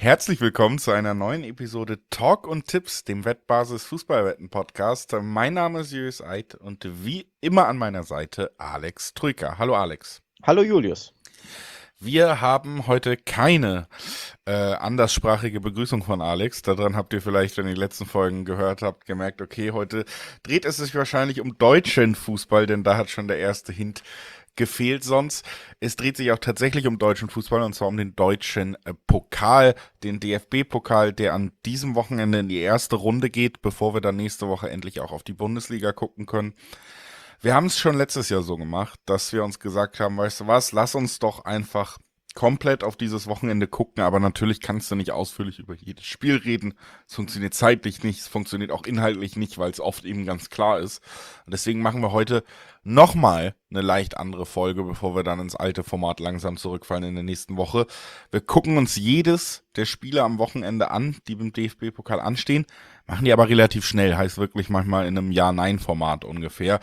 Herzlich willkommen zu einer neuen Episode Talk und Tipps, dem Wettbasis Fußballwetten Podcast. Mein Name ist Julius Eid und wie immer an meiner Seite Alex Troika. Hallo Alex. Hallo Julius. Wir haben heute keine anderssprachige Begrüßung von Alex. Daran habt ihr vielleicht, wenn ihr die letzten Folgen gehört habt, gemerkt, okay, heute dreht es sich wahrscheinlich um deutschen Fußball, denn da hat schon der erste Hint gefehlt sonst. Es dreht sich auch tatsächlich um deutschen Fußball und zwar um den deutschen Pokal, den DFB-Pokal, der an diesem Wochenende in die erste Runde geht, bevor wir dann nächste Woche endlich auch auf die Bundesliga gucken können. Wir haben es schon letztes Jahr so gemacht, dass wir uns gesagt haben, weißt du was, lass uns doch einfach komplett auf dieses Wochenende gucken, aber natürlich kannst du nicht ausführlich über jedes Spiel reden. Es funktioniert zeitlich nicht, es funktioniert auch inhaltlich nicht, weil es oft eben ganz klar ist. Und deswegen machen wir heute nochmal eine leicht andere Folge, bevor wir dann ins alte Format langsam zurückfallen in der nächsten Woche. Wir gucken uns jedes der Spiele am Wochenende an, die beim DFB-Pokal anstehen, machen die aber relativ schnell, heißt wirklich manchmal in einem Ja-Nein-Format ungefähr.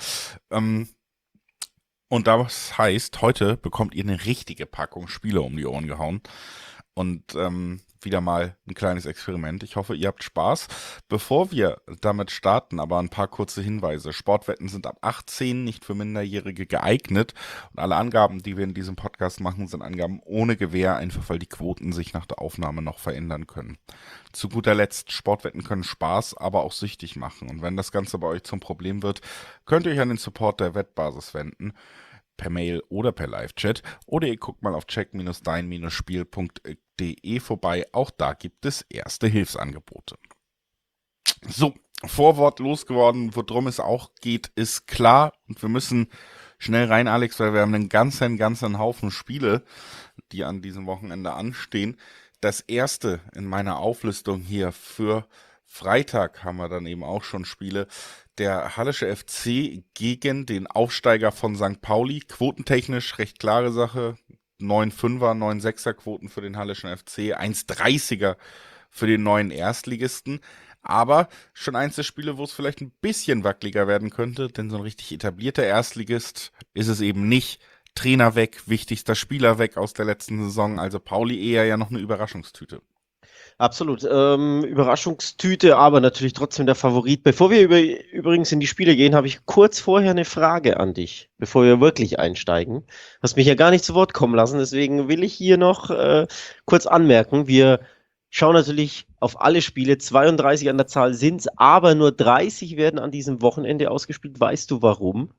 Und das heißt, heute bekommt ihr eine richtige Packung Spiele um die Ohren gehauen. Und wieder mal ein kleines Experiment. Ich hoffe, ihr habt Spaß. Bevor wir damit starten, aber ein paar kurze Hinweise. Sportwetten sind ab 18 nicht für Minderjährige geeignet. Und alle Angaben, die wir in diesem Podcast machen, sind Angaben ohne Gewähr, einfach weil die Quoten sich nach der Aufnahme noch verändern können. Zu guter Letzt, Sportwetten können Spaß, aber auch süchtig machen. Und wenn das Ganze bei euch zum Problem wird, könnt ihr euch an den Support der Wettbasis wenden. Per Mail oder per Live-Chat. Oder ihr guckt mal auf check-dein-spiel.de vorbei. Auch da gibt es erste Hilfsangebote. So, Vorwort losgeworden, worum es auch geht, ist klar. Und wir müssen schnell rein, Alex, weil wir haben einen ganzen Haufen Spiele, die an diesem Wochenende anstehen. Das erste in meiner Auflistung hier für Freitag haben wir dann eben auch schon Spiele. Der Hallische FC gegen den Aufsteiger von St. Pauli. Quotentechnisch recht klare Sache. 9,5er, 9,6er Quoten für den Hallischen FC. 1,30er für den neuen Erstligisten. Aber schon eins der Spiele, wo es vielleicht ein bisschen wackeliger werden könnte. Denn so ein richtig etablierter Erstligist ist es eben nicht. Trainer weg, wichtigster Spieler weg aus der letzten Saison. Also Pauli eher ja noch eine Überraschungstüte. Absolut. Überraschungstüte, aber natürlich trotzdem der Favorit. Bevor wir übrigens in die Spiele gehen, habe ich kurz vorher eine Frage an dich, bevor wir wirklich einsteigen. Hast mich ja gar nicht zu Wort kommen lassen, deswegen will ich hier noch kurz anmerken. Wir schauen natürlich auf alle Spiele, 32 an der Zahl sind's, aber nur 30 werden an diesem Wochenende ausgespielt. Weißt du warum?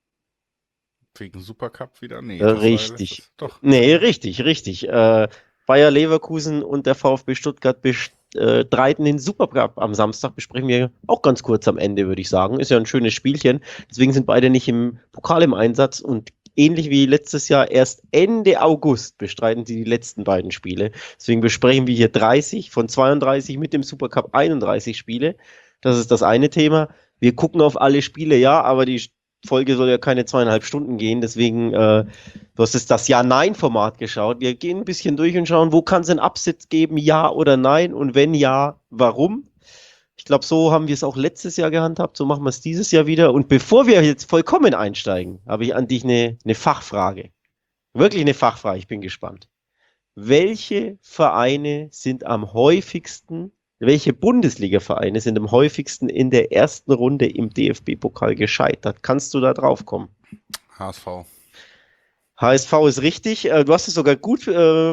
Wegen Supercup wieder? Nee, Richtig. Doch. Nee, richtig. Bayer Leverkusen und der VfB Stuttgart bestreiten den Supercup am Samstag. Besprechen wir auch ganz kurz am Ende, würde ich sagen. Ist ja ein schönes Spielchen. Deswegen sind beide nicht im Pokal im Einsatz und ähnlich wie letztes Jahr erst Ende August bestreiten sie die letzten beiden Spiele. Deswegen besprechen wir hier 30 von 32 mit dem Supercup 31 Spiele. Das ist das eine Thema. Wir gucken auf alle Spiele, ja, aber die Folge soll ja keine 2,5 Stunden gehen, deswegen, du hast jetzt das Ja-Nein-Format geschaut. Wir gehen ein bisschen durch und schauen, wo kann es einen Upset geben, ja oder nein, und wenn ja, warum? Ich glaube, so haben wir es auch letztes Jahr gehandhabt, so machen wir es dieses Jahr wieder. Und bevor wir jetzt vollkommen einsteigen, habe ich an dich eine Fachfrage. Wirklich eine Fachfrage, ich bin gespannt. Welche Vereine sind am häufigsten Welche Bundesliga-Vereine sind am häufigsten in der ersten Runde im DFB-Pokal gescheitert? Kannst du da drauf kommen? HSV. HSV ist richtig. Du hast es sogar gut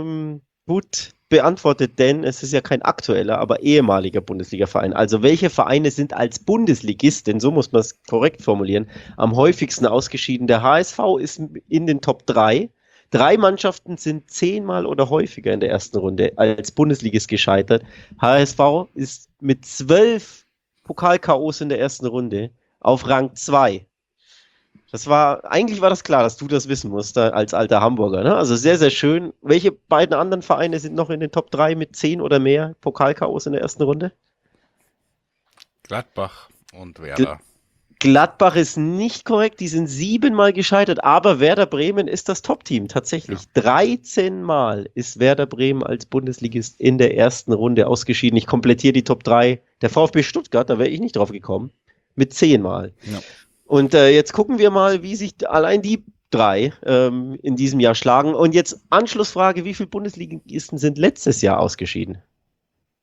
beantwortet, denn es ist ja kein aktueller, aber ehemaliger Bundesliga-Verein. Also welche Vereine sind als Bundesligist, denn so muss man es korrekt formulieren, am häufigsten ausgeschieden? Der HSV ist in den Top 3. 3 Mannschaften sind 10-mal oder häufiger in der ersten Runde als Bundesligist gescheitert. HSV ist mit 12 Pokal-KOs in der ersten Runde auf Rang 2. Eigentlich war das klar, dass du das wissen musst, als alter Hamburger, ne? Also sehr, sehr schön. Welche beiden anderen Vereine sind noch in den Top 3 mit 10 oder mehr Pokal-KOs in der ersten Runde? Gladbach und Werder. Gladbach ist nicht korrekt, die sind 7-mal gescheitert, aber Werder Bremen ist das Top-Team, tatsächlich. Ja. 13 Mal ist Werder Bremen als Bundesligist in der ersten Runde ausgeschieden. Ich komplettiere die Top 3. Der VfB Stuttgart, da wäre ich nicht drauf gekommen, mit 10 Mal. Ja. Und jetzt gucken wir mal, wie sich allein die 3 in diesem Jahr schlagen. Und jetzt Anschlussfrage, wie viele Bundesligisten sind letztes Jahr ausgeschieden?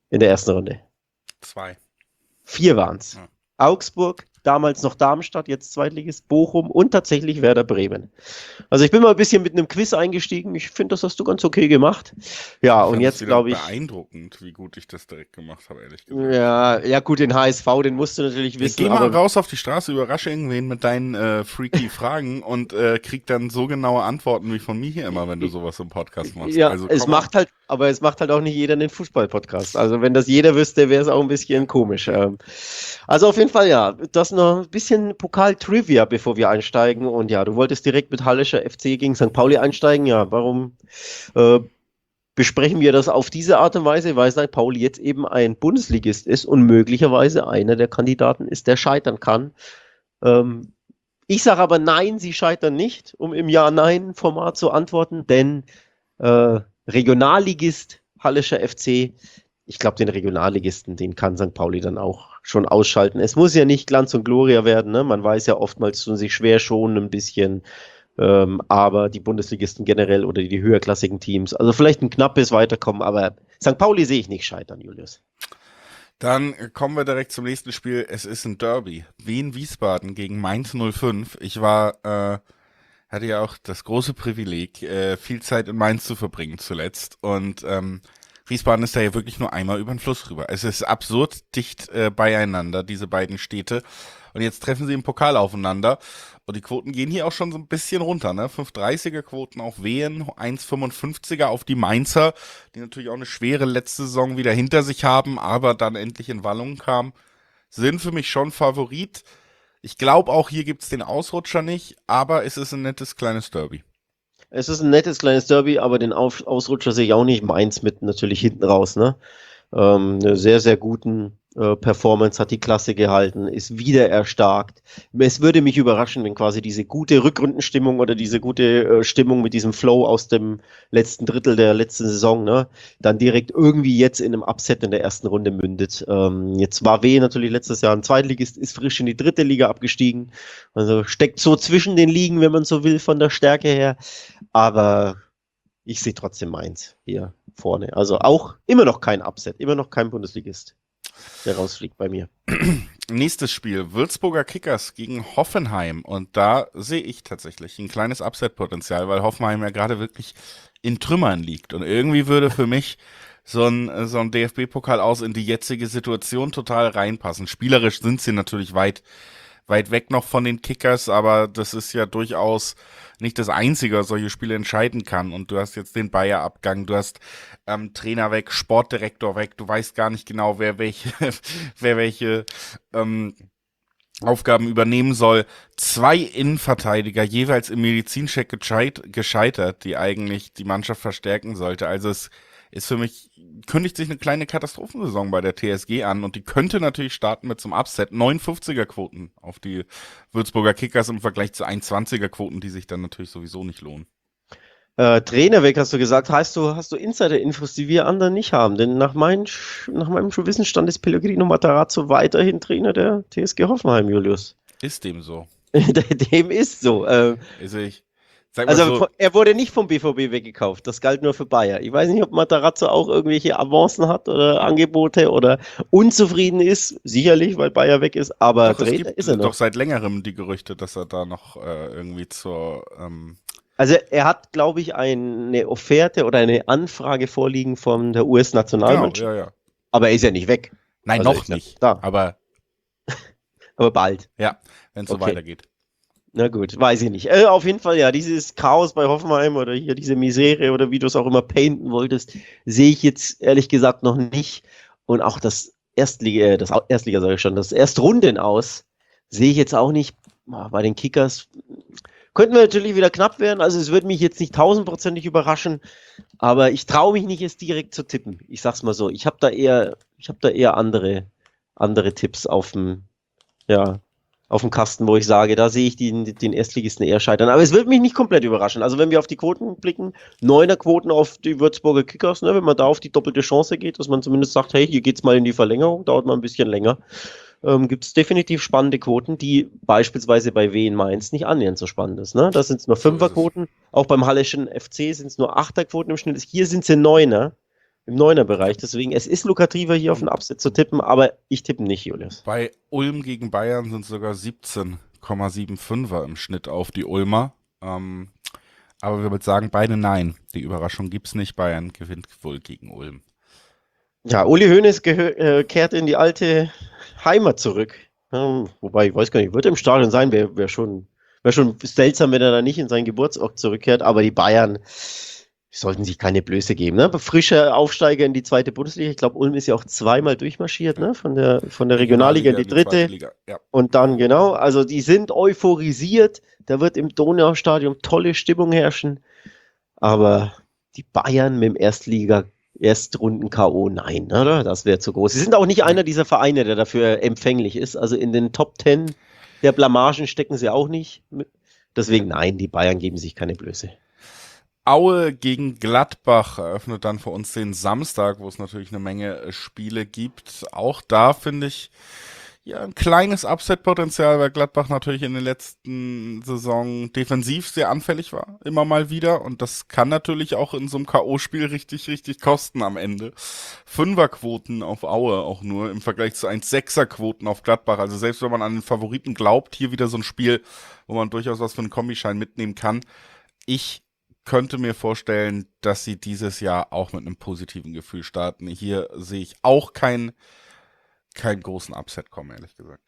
in der ersten Runde? 2. 4 waren es. Ja. Augsburg, damals noch Darmstadt, jetzt Zweitligist, Bochum und tatsächlich Werder Bremen. Also ich bin mal ein bisschen mit einem Quiz eingestiegen. Ich finde, das hast du ganz okay gemacht. Ja, und jetzt glaube ich... beeindruckend, wie gut ich das direkt gemacht habe, ehrlich gesagt. Ja, gut, den HSV, den musst du natürlich wissen. Geh mal raus auf die Straße, überrasche irgendwen mit deinen freaky Fragen und krieg dann so genaue Antworten wie von mir hier immer, wenn du sowas im Podcast machst. Ja, also, es macht halt auch nicht jeder einen Fußball-Podcast. Also wenn das jeder wüsste, wäre es auch ein bisschen komisch. Also auf jeden Fall, ja, das noch ein bisschen Pokal-Trivia, bevor wir einsteigen. Und ja, du wolltest direkt mit Hallischer FC gegen St. Pauli einsteigen. Ja, warum besprechen wir das auf diese Art und Weise? Weil St. Pauli jetzt eben ein Bundesligist ist und möglicherweise einer der Kandidaten ist, der scheitern kann. Ich sage aber nein, sie scheitern nicht, um im Ja-Nein-Format zu antworten, denn Regionalligist Hallischer FC, ich glaube, den Regionalligisten, den kann St. Pauli dann auch schon ausschalten. Es muss ja nicht Glanz und Gloria werden, ne? Man weiß ja oftmals, tun sich schwer schon ein bisschen, aber die Bundesligisten generell oder die höherklassigen Teams, also vielleicht ein knappes Weiterkommen, aber St. Pauli sehe ich nicht scheitern, Julius. Dann kommen wir direkt zum nächsten Spiel. Es ist ein Derby. Wien-Wiesbaden gegen Mainz 05. Ich hatte ja auch das große Privileg, viel Zeit in Mainz zu verbringen zuletzt. Und Wiesbaden ist da ja wirklich nur einmal über den Fluss rüber. Es ist absurd dicht beieinander, diese beiden Städte. Und jetzt treffen sie im Pokal aufeinander. Und die Quoten gehen hier auch schon so ein bisschen runter, ne? 5,30er Quoten auf Wien, 1,55er auf die Mainzer, die natürlich auch eine schwere letzte Saison wieder hinter sich haben, aber dann endlich in Wallung kamen. Sind für mich schon Favorit. Ich glaube auch, hier gibt's den Ausrutscher nicht, aber es ist ein nettes kleines Derby. Es ist ein nettes kleines Derby, aber den Ausrutscher sehe ich auch nicht. Mainz mit natürlich hinten raus, ne? Eine sehr, sehr guten Performance, hat die Klasse gehalten, ist wieder erstarkt. Es würde mich überraschen, wenn quasi diese gute Rückrundenstimmung oder diese gute Stimmung mit diesem Flow aus dem letzten Drittel der letzten Saison, ne, dann direkt irgendwie jetzt in einem Upset in der ersten Runde mündet. Jetzt war W natürlich letztes Jahr ein Zweitligist, ist frisch in die dritte Liga abgestiegen. Also steckt so zwischen den Ligen, wenn man so will, von der Stärke her. Aber ich sehe trotzdem Mainz hier vorne. Also auch immer noch kein Upset, immer noch kein Bundesligist, der rausfliegt bei mir. Nächstes Spiel, Würzburger Kickers gegen Hoffenheim. Und da sehe ich tatsächlich ein kleines Upset-Potenzial, weil Hoffenheim ja gerade wirklich in Trümmern liegt. Und irgendwie würde für mich so ein DFB-Pokal aus in die jetzige Situation total reinpassen. Spielerisch sind sie natürlich weit weg noch von den Kickers, aber das ist ja durchaus nicht das Einzige, was solche Spiele entscheiden kann. Und du hast jetzt den Bayer-Abgang, du hast Trainer weg, Sportdirektor weg, du weißt gar nicht genau, wer welche Aufgaben übernehmen soll. 2 Innenverteidiger, jeweils im Medizincheck gescheitert, die eigentlich die Mannschaft verstärken sollte. Also es ist für mich, kündigt sich eine kleine Katastrophensaison bei der TSG an und die könnte natürlich starten mit zum Upset. 59er Quoten auf die Würzburger Kickers im Vergleich zu 1,20er Quoten, die sich dann natürlich sowieso nicht lohnen. Trainer weg, hast du gesagt. Hast du Insider-Infos, die wir anderen nicht haben? Denn nach meinem Wissensstand ist Pellegrino Matarazzo weiterhin Trainer der TSG Hoffenheim, Julius. Ist dem so? Dem ist so. Also er wurde nicht vom BVB weggekauft, das galt nur für Bayer. Ich weiß nicht, ob Matarazzo auch irgendwelche Avancen hat oder Angebote oder unzufrieden ist, sicherlich, weil Bayer weg ist, aber doch, Trainer ist er noch. Doch seit längerem die Gerüchte, dass er da noch irgendwie zur... Also er hat, glaube ich, eine Offerte oder eine Anfrage vorliegen von der US-Nationalmannschaft. Genau, ja. Aber er ist ja nicht weg. Nein, Also noch nicht. Da. Aber bald. Ja, wenn es so weitergeht. Na gut, weiß ich nicht. Auf jeden Fall, ja, dieses Chaos bei Hoffenheim oder hier diese Misere oder wie du es auch immer painten wolltest, sehe ich jetzt ehrlich gesagt noch nicht. Und auch das Erstliga sage ich schon, das Erstrunden aus, sehe ich jetzt auch nicht. Bei den Kickers könnten wir natürlich wieder knapp werden. Also es würde mich jetzt nicht 1000%ig überraschen, aber ich traue mich nicht, es direkt zu tippen. Ich sag's mal so. Ich habe da eher andere Tipps auf dem Kasten, wo ich sage, da sehe ich den Erstligisten eher scheitern. Aber es wird mich nicht komplett überraschen. Also wenn wir auf die Quoten blicken, 9er Quoten auf die Würzburger Kickers, ne, wenn man da auf die doppelte Chance geht, dass man zumindest sagt, hey, hier geht's mal in die Verlängerung, dauert mal ein bisschen länger, gibt es definitiv spannende Quoten, die beispielsweise bei Wien Mainz nicht annähernd so spannend ist. Ne? Da sind es nur 5er Quoten, auch beim Hallischen FC sind es nur 8er Quoten im Schnitt. Hier sind sie 9er. im Neuner-Bereich. Deswegen, es ist lukrativer, hier auf den Upset zu tippen, aber ich tippe nicht, Julius. Bei Ulm gegen Bayern sind sogar 17,75er im Schnitt auf die Ulmer. Aber wir würden sagen, beide nein. Die Überraschung gibt's nicht. Bayern gewinnt wohl gegen Ulm. Ja, Uli Hoeneß kehrt in die alte Heimat zurück. Wobei, ich weiß gar nicht, wird er im Stadion sein, wäre schon seltsam, wenn er da nicht in seinen Geburtsort zurückkehrt. Aber die Bayern sollten sich keine Blöße geben. Ne? Frischer Aufsteiger in die zweite Bundesliga. Ich glaube, Ulm ist ja auch zweimal durchmarschiert, ne? Von der Regionalliga in die dritte. Liga. Ja. Und dann, genau, also die sind euphorisiert. Da wird im Donaustadion tolle Stimmung herrschen. Aber die Bayern mit dem Erstrunden-K.O., nein, oder? Das wäre zu groß. Sie sind auch nicht einer dieser Vereine, der dafür empfänglich ist. Also in den Top 10 der Blamagen stecken sie auch nicht. Deswegen nein, die Bayern geben sich keine Blöße. Aue gegen Gladbach eröffnet dann für uns den Samstag, wo es natürlich eine Menge Spiele gibt. Auch da finde ich ja ein kleines Upset-Potenzial, weil Gladbach natürlich in den letzten Saison defensiv sehr anfällig war, immer mal wieder. Und das kann natürlich auch in so einem K.O.-Spiel richtig, richtig kosten am Ende. Fünferquoten auf Aue auch nur im Vergleich zu 1,6er-Quoten auf Gladbach. Also selbst wenn man an den Favoriten glaubt, hier wieder so ein Spiel, wo man durchaus was für einen Kombischein mitnehmen kann. Ich könnte mir vorstellen, dass sie dieses Jahr auch mit einem positiven Gefühl starten. Hier sehe ich auch keinen großen Upset kommen, ehrlich gesagt.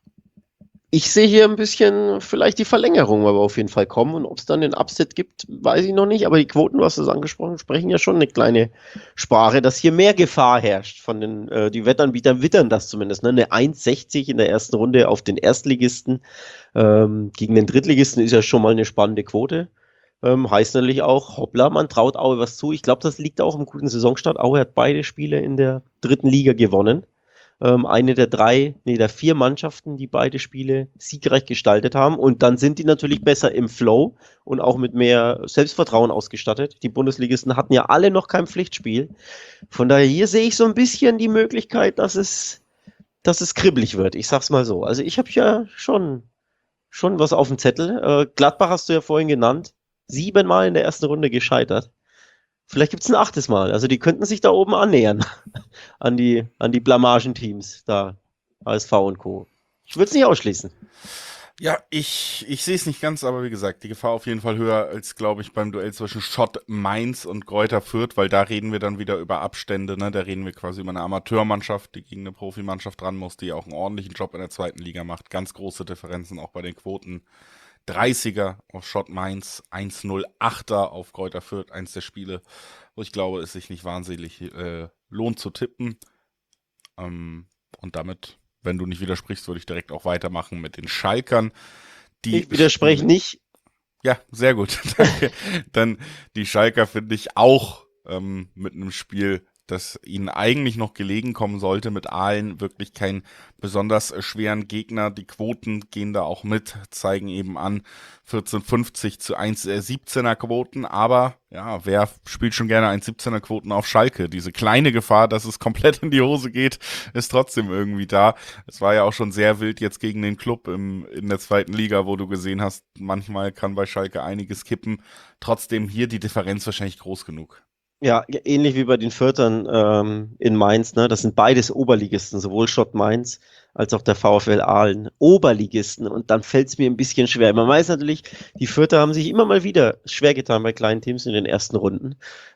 Ich sehe hier ein bisschen vielleicht die Verlängerung, aber auf jeden Fall kommen. Und ob es dann den Upset gibt, weiß ich noch nicht. Aber die Quoten, du hast es angesprochen, sprechen ja schon eine kleine Sprache, dass hier mehr Gefahr herrscht. Von den die Wettanbieter wittern das zumindest. Ne? Eine 1,60 in der ersten Runde auf den Erstligisten gegen den Drittligisten ist ja schon mal eine spannende Quote. Heißt natürlich auch, hoppla, man traut Aue was zu. Ich glaube, das liegt auch im guten Saisonstart. Aue hat beide Spiele in der dritten Liga gewonnen. Eine der vier Mannschaften, die beide Spiele siegreich gestaltet haben. Und dann sind die natürlich besser im Flow und auch mit mehr Selbstvertrauen ausgestattet. Die Bundesligisten hatten ja alle noch kein Pflichtspiel. Von daher hier sehe ich so ein bisschen die Möglichkeit, dass es kribbelig wird. Ich sag's mal so. Also ich habe ja schon was auf dem Zettel. Gladbach hast du ja vorhin genannt. 7-mal in der ersten Runde gescheitert. Vielleicht gibt es ein 8. Mal. Also die könnten sich da oben annähern an die Blamagenteams, da HSV und Co. Ich würde es nicht ausschließen. Ja, ich sehe es nicht ganz, aber wie gesagt, die Gefahr auf jeden Fall höher als, glaube ich, beim Duell zwischen Schott Mainz und Greuther Fürth, weil da reden wir dann wieder über Abstände, ne? Da reden wir quasi über eine Amateurmannschaft, die gegen eine Profimannschaft ran muss, die auch einen ordentlichen Job in der zweiten Liga macht. Ganz große Differenzen auch bei den Quoten. 30er auf Schott Mainz, 1,08er auf Greuther Fürth, eins der Spiele, wo ich glaube, es sich nicht wahnsinnig lohnt zu tippen. Und damit, wenn du nicht widersprichst, würde ich direkt auch weitermachen mit den Schalkern. Ich widerspreche nicht. Ja, sehr gut. Danke. Dann die Schalker finde ich auch mit einem Spiel, das ihnen eigentlich noch gelegen kommen sollte, mit Aalen wirklich keinen besonders schweren Gegner. Die Quoten gehen da auch mit, zeigen eben an 14,50 zu 1,17er Quoten, aber ja, wer spielt schon gerne 1,17er Quoten auf Schalke? Diese kleine Gefahr, dass es komplett in die Hose geht, ist trotzdem irgendwie da. Es war ja auch schon sehr wild jetzt gegen den Club in der zweiten Liga, wo du gesehen hast, manchmal kann bei Schalke einiges kippen. Trotzdem hier die Differenz wahrscheinlich groß genug. Ja, ähnlich wie bei den Fürthern in Mainz, ne? Das sind beides Oberligisten, sowohl Schott Mainz als auch der VfL Aalen. Oberligisten, und dann fällt es mir ein bisschen schwer. Man weiß natürlich, die Fürther haben sich immer mal wieder schwer getan bei kleinen Teams in den ersten Runden.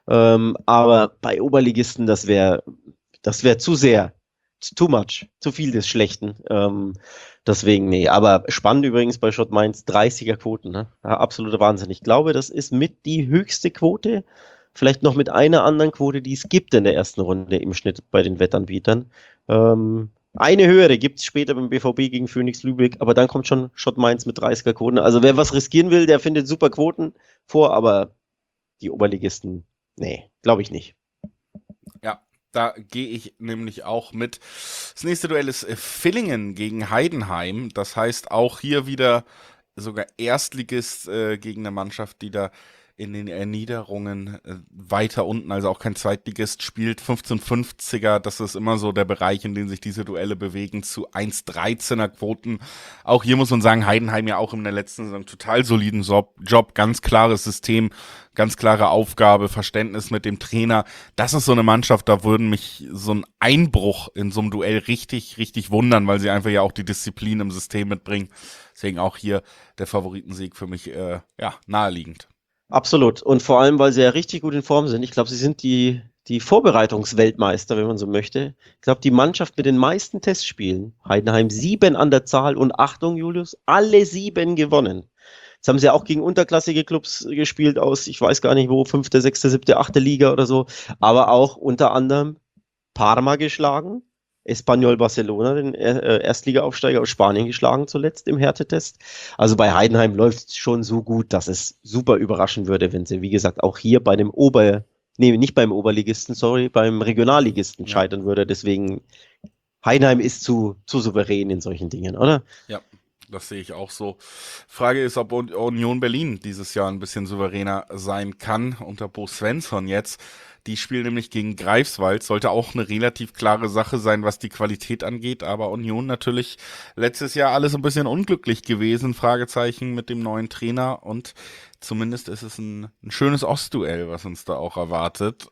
Aber bei Oberligisten, das wäre zu sehr, too much, zu viel des Schlechten. Deswegen, nee. Aber spannend übrigens bei Schott Mainz, 30er Quoten, ne? Ja, absoluter Wahnsinn. Ich glaube, das ist mit die höchste Quote. Vielleicht noch mit einer anderen Quote, die es gibt in der ersten Runde im Schnitt bei den Wettanbietern. Eine höhere gibt es später beim BVB gegen Phoenix Lübeck, aber dann kommt schon Schott Mainz mit 30er Quoten. Also wer was riskieren will, der findet super Quoten vor, aber die Oberligisten, nee, glaube ich nicht. Ja, da gehe ich nämlich auch mit. Das nächste Duell ist Villingen gegen Heidenheim. Das heißt auch hier wieder sogar Erstligist gegen eine Mannschaft, die da in den Erniederungen weiter unten, also auch kein Zweitligist spielt. 15,50er, das ist immer so der Bereich, in dem sich diese Duelle bewegen, zu 1,13er Quoten. Auch hier muss man sagen, Heidenheim ja auch in der letzten Saison total soliden Job, ganz klares System, ganz klare Aufgabe, Verständnis mit dem Trainer. Das ist so eine Mannschaft, da würden mich so ein Einbruch in so einem Duell richtig, richtig wundern, weil sie einfach ja auch die Disziplin im System mitbringen. Deswegen auch hier der Favoritensieg für mich naheliegend. Absolut. Und vor allem, weil sie ja richtig gut in Form sind. Ich glaube, sie sind die Vorbereitungsweltmeister, wenn man so möchte. Ich glaube, die Mannschaft mit den meisten Testspielen. Heidenheim 7 an der Zahl und Achtung, Julius, alle 7 gewonnen. Jetzt haben sie auch gegen unterklassige Clubs gespielt aus, ich weiß gar nicht wo, 5., 6., 7., 8. Liga oder so. Aber auch unter anderem Parma geschlagen, Espanyol Barcelona, den Erstligaaufsteiger aus Spanien geschlagen zuletzt im Härtetest. Also bei Heidenheim läuft es schon so gut, dass es super überraschen würde, wenn sie, wie gesagt, auch hier bei dem nicht beim Oberligisten, sorry, beim Regionalligisten scheitern würde. Deswegen, Heidenheim ist zu souverän in solchen Dingen, oder? Ja, das sehe ich auch so. Frage ist, ob Union Berlin dieses Jahr ein bisschen souveräner sein kann unter Bo Svensson jetzt. Die spielen nämlich gegen Greifswald, sollte auch eine relativ klare Sache sein, was die Qualität angeht, aber Union natürlich letztes Jahr alles ein bisschen unglücklich gewesen, Fragezeichen mit dem neuen Trainer, und zumindest ist es ein schönes Ostduell, was uns da auch erwartet.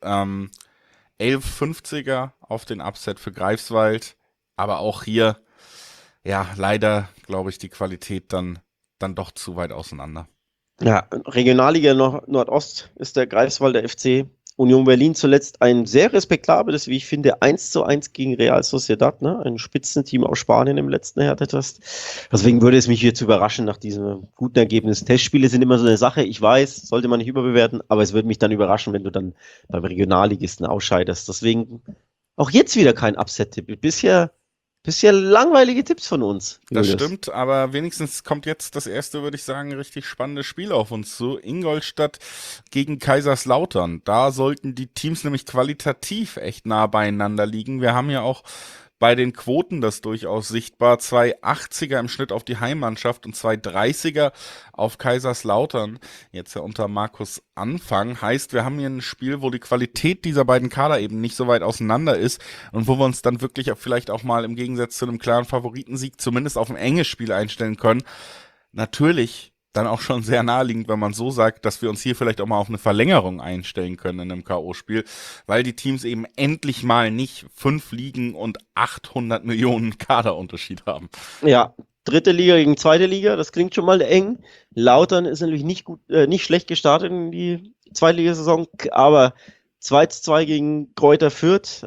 11,50er auf den Upset für Greifswald, aber auch hier, ja, leider, glaube ich, die Qualität dann doch zu weit auseinander. Ja, Regionalliga Nordost ist der Greifswalder FC. Union Berlin zuletzt ein sehr respektables, wie ich finde, 1:1 gegen Real Sociedad, ne? Ein Spitzenteam aus Spanien im letzten Härtetest. Deswegen würde es mich jetzt überraschen nach diesem guten Ergebnis. Testspiele sind immer so eine Sache, ich weiß, sollte man nicht überbewerten, aber es würde mich dann überraschen, wenn du dann beim Regionalligisten ausscheidest. Deswegen auch jetzt wieder kein Upset-Tipp. Bisher langweilige Tipps von uns. Das Julius. stimmt, aber wenigstens kommt jetzt das erste, würde ich sagen, richtig spannende Spiel auf uns zu. Ingolstadt gegen Kaiserslautern. Da sollten die Teams nämlich qualitativ echt nah beieinander liegen. Wir haben ja auch bei den Quoten das durchaus sichtbar. 2,80er im Schnitt auf die Heimmannschaft und 2,30er auf Kaiserslautern. Jetzt ja unter Markus Anfang. Heißt, wir haben hier ein Spiel, wo die Qualität dieser beiden Kader eben nicht so weit auseinander ist und wo wir uns dann wirklich vielleicht auch mal im Gegensatz zu einem klaren Favoritensieg zumindest auf ein enges Spiel einstellen können. Natürlich dann auch schon sehr naheliegend, wenn man so sagt, dass wir uns hier vielleicht auch mal auf eine Verlängerung einstellen können in einem K.O.-Spiel, weil die Teams eben endlich mal nicht 5 Ligen und 800 Millionen Kaderunterschied haben. Ja, dritte Liga gegen zweite Liga, das klingt schon mal eng. Lautern ist natürlich nicht schlecht gestartet in die Zweitligasaison, aber 2:2 gegen Greuther Fürth,